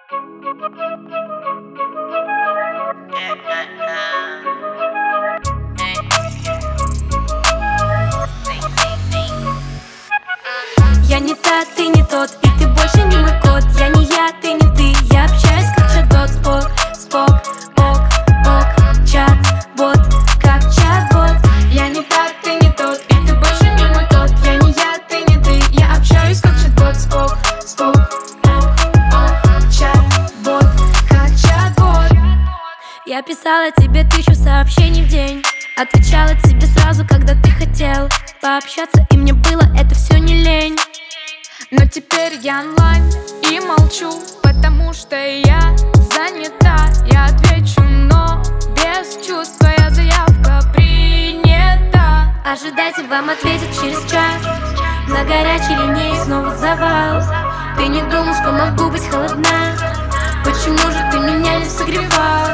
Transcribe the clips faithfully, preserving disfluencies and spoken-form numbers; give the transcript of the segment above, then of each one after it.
Я не та, ты не тот, и ты больше не мой кот. Я не я, ты не ты, я общаюсь как чат-бот. Спок, спок, ок, ок, чат-бот, как чат-бот. Я не та, ты не тот, и ты больше не мой кот. Я не я, ты не ты, я общаюсь как чат-бот. Спок, спок, ок, ок, чат-бот, как чат-бот. Я писала тебе тысячу сообщений в день, отвечала тебе сразу, когда ты хотел пообщаться, и мне было это все не лень. Но теперь я онлайн и молчу, потому что я занята. Я отвечу, но без чувств. Твоя заявка принята. Ожидайте, вам ответят через час. На горячей линии снова завал. Ты не думал, что могу быть холодна? Почему же ты меня не согревал?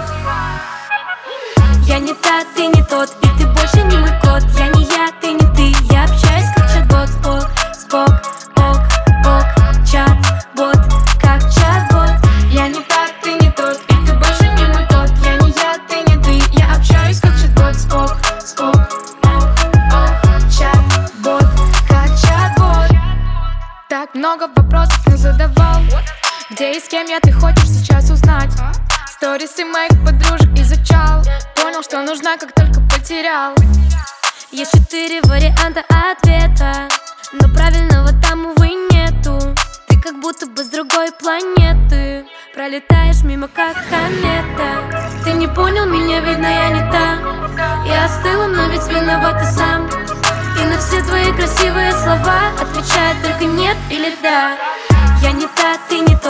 Я не та, ты не тот, и ты больше не мой кот. Я не я, ты не ты, я общаюсь как чат-бот. Спок, спок, ок, ок, чат-бот, как чат-бот. Я не та, ты не тот, и ты больше не мой кот. Я не я, ты не ты, я общаюсь как чат-бот. Спок, спок, ок, ок, чат-бот, как чат-бот. Так много вопросов не задавал. Где и с кем я, ты хочешь сейчас узнать? Сторисы моих подружек изучал. Понял, что нужна, как только потерял. Есть четыре варианта ответа, но правильного там, увы, нету. Ты как будто бы с другой планеты, пролетаешь мимо, как комета. Ты не понял меня, видно, я не та. Я остыла, но ведь виноват ты сам. И на все твои красивые слова отвечает только нет или да. Я не та, ты не